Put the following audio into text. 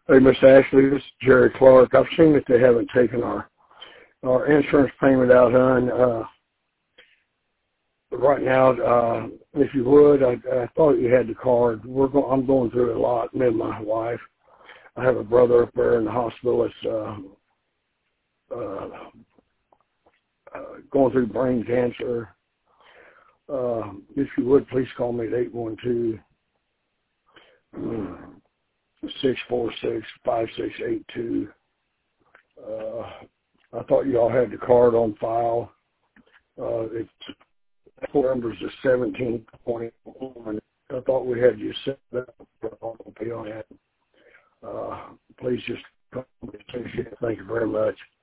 Hey, Miss Ashley, this is Jerry Clark. I've seen that they haven't taken our insurance payment out, hon. Right now, if you would, I thought you had the card. I'm going through it a lot, me and my wife. I have a brother up there in the hospital that's going through brain cancer. If you would, please call me at 812-646-5682. I thought you all had the card on file. It's numbers is 1721. I thought we had you set up for auto pay on that. Please just call me. Thank you very much.